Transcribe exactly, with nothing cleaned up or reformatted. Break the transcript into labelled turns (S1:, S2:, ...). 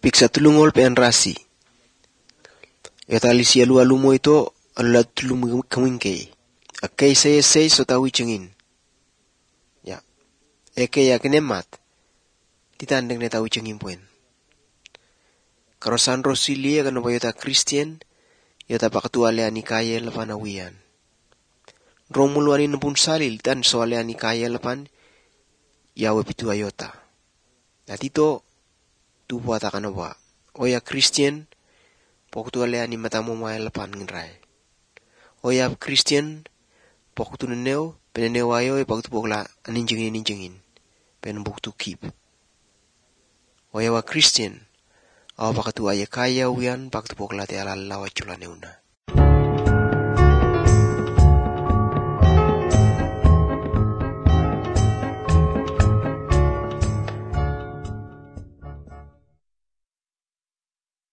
S1: piksa tulungol pe rasi. Yata lisi alu alu mo ito alulat tulung kamingke. Akai saya saya so tahu cengin. Ya. Eke ya kenemat. Ditandeng ne tahu cengin poin. Karosan rosilia kan apa yata Christian yata pakatu ale ani kaya lapan awian. Romulu ani nepun salil dan soale ani kaya lapan yawe pitu ayota. Natito tu buat akan apa? Oya Christian poktu ale ani matamu mai lapan ngrai. Oya Christian poktu neneo peneneo ayo e poktu pokla aninjingin ninjingin pen poktu keep. Oya wa Christian aw pakatu aya kaya wian poktu pokla te ala lawa chula neuna.